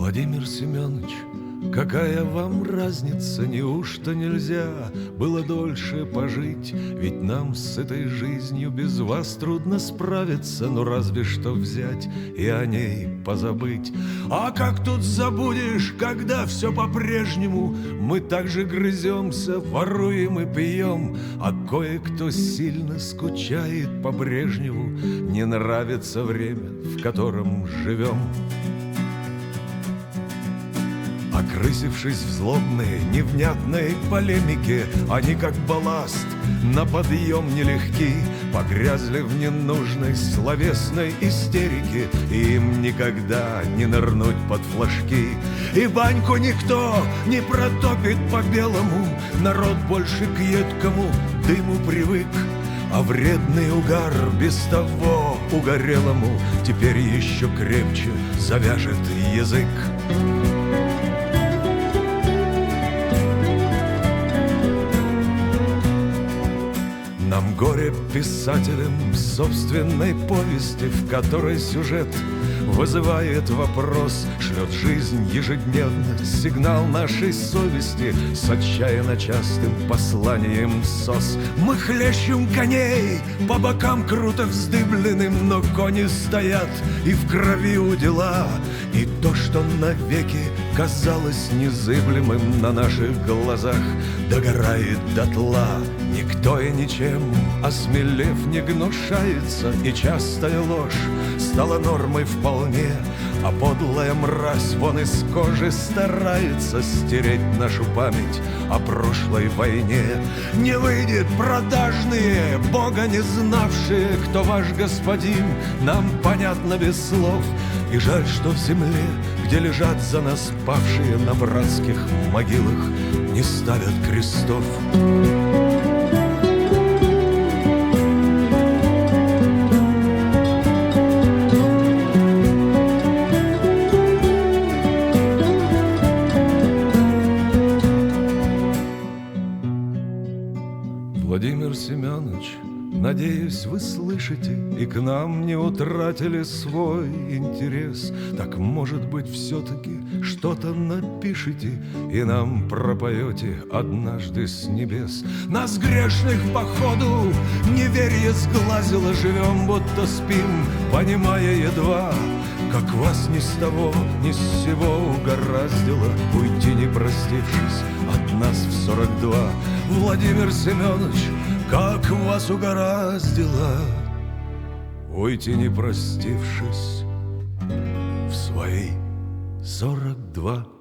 Владимир Семенович, какая вам разница, неужто нельзя было дольше пожить? Ведь нам с этой жизнью без вас трудно справиться, но разве что взять и о ней позабыть. А как тут забудешь, когда все по-прежнему? Мы также грыземся, воруем и пьем, а кое-кто сильно скучает по Брежневу. Не нравится время, в котором живем. Окрысившись в злобные, невнятные полемики, они как балласт на подъем нелегки, погрязли в ненужной словесной истерике, и им никогда не нырнуть под флажки. И баньку никто не протопит по-белому, народ больше к едкому дыму привык, а вредный угар без того угорелому теперь еще крепче завяжет язык. Нам горе писателям собственной повести, в которой сюжет вызывает вопрос, шлет жизнь ежедневно сигнал нашей совести с отчаянно частым посланием СОС. Мы хлещем коней по бокам круто вздыбленным, но кони стоят и в крови удила, и то, что навеки казалось незыблемым, на наших глазах догорает дотла. Никто и ничем, осмелев, не гнушается, и частая ложь стала нормой вполне, а подлая мразь вон из кожи старается стереть нашу память о прошлой войне. Не выйдет, продажные, Бога не знавшие, кто ваш господин, нам понятно без слов. И жаль, что в земле, где лежат за нас павшие, на братских могилах не ставят крестов. Владимир Семенович, надеюсь, вы слышите и к нам не утратили свой интерес. Так, может быть, все-таки что-то напишите и нам пропоете однажды с небес. Нас, грешных, походу неверие сглазило, живем, будто спим, понимая едва, как вас ни с того, ни с сего угораздило уйти, не простившись от нас в 42. Владимир Семенович, как вас угораздило уйти, не простившись в свои 42.